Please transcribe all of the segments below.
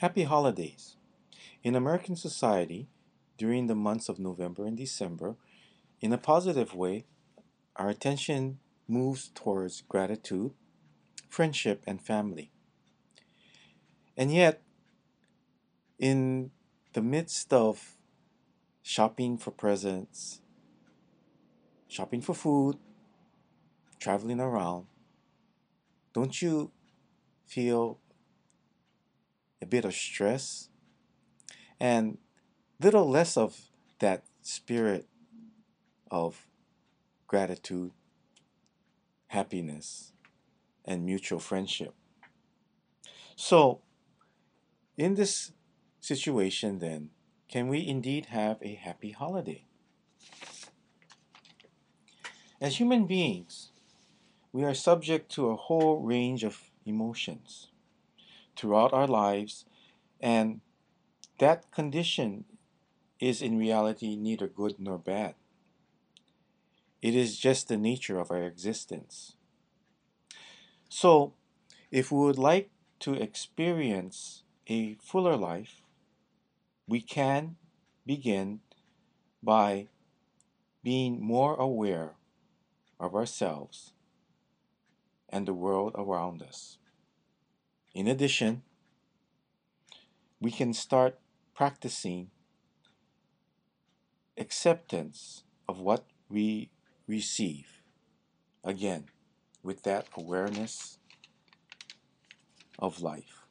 Happy holidays. In American society, during the months of November and December, in a positive way, our attention moves towards gratitude, friendship, and family. And yet, in the midst of shopping for presents, shopping for food, traveling around, don't you feel a bit of stress and little less of that spirit of gratitude, happiness, and mutual friendship? So, in this situation, then, can we indeed have a happy holiday? As human beings, we are subject to a whole range of emotions throughout our lives, and that condition is in reality neither good nor bad. It is just the nature of our existence. So, if we would like to experience a fuller life, we can begin by being more aware of ourselves and the world around us. In addition, we can start practicing acceptance of what we receive. Again, with that awareness of life.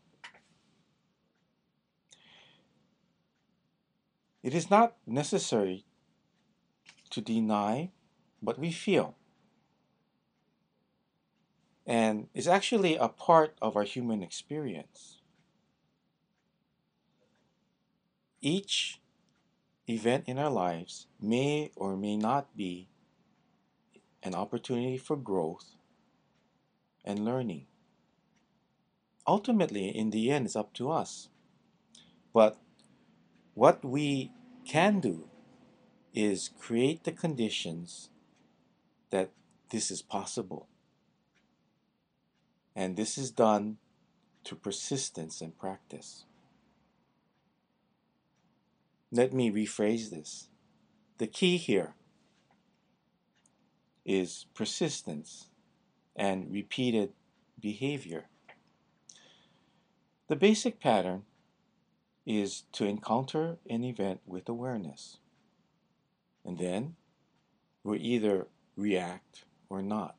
It is not necessary to deny what we feel, and it's actually a part of our human experience. Each event in our lives may or may not be an opportunity for growth and learning. Ultimately, in the end, it's up to us. But what we can do is create the conditions that this is possible. And this is done through persistence and practice. Let me rephrase this. The key here is persistence and repeated behavior. The basic pattern is to encounter an event with awareness. And then we either react or not.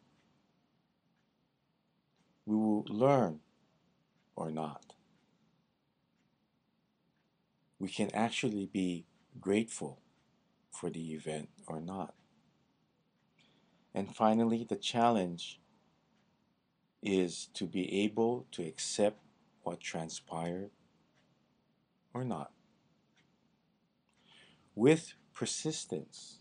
We will learn or not. We can actually be grateful for the event or not. And finally, the challenge is to be able to accept what transpired or not. With persistence,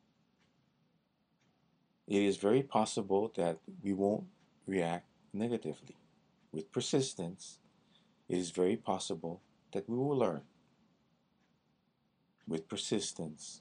it is very possible that we won't react negatively. With persistence, it is very possible that we will learn. With persistence,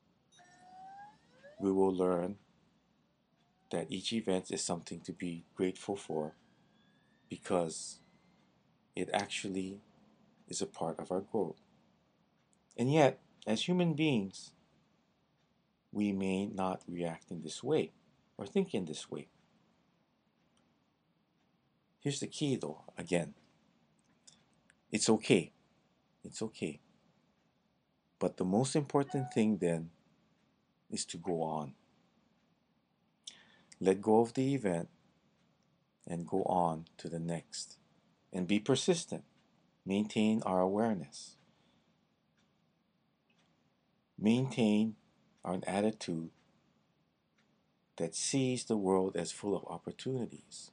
we will learn that each event is something to be grateful for because it actually is a part of our growth. And yet, as human beings, we may not react in this way or think in this way. Here's the key though, again, it's okay. It's okay. But the most important thing then is to go on. Let go of the event and go on to the next. And be persistent. Maintain our awareness. Maintain an attitude that sees the world as full of opportunities.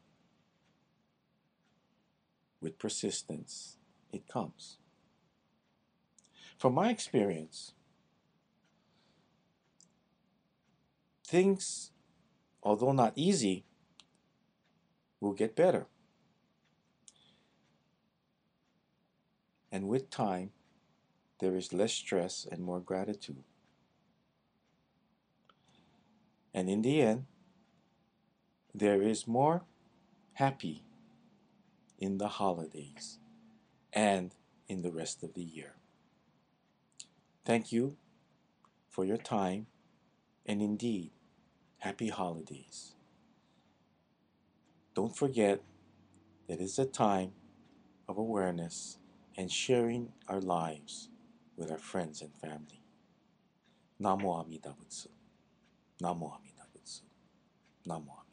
With persistence, it comes. From my experience, things, although not easy, will get better. And with time, there is less stress and more gratitude. And in the end, there is more happy in the holidays and in the rest of the year. Thank you for your time, and indeed, happy holidays. Don't forget that it's a time of awareness and sharing our lives with our friends and family. Namo Amida Butsu. Namo Amida Butsu. Namo Amida.